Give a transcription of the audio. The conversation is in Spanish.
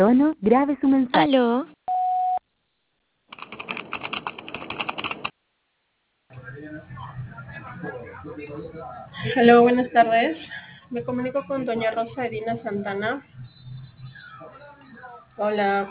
tono, grabe su mensaje. Aló, Hola, buenas tardes. Me comunico con doña Rosa Edina Santana. Hola.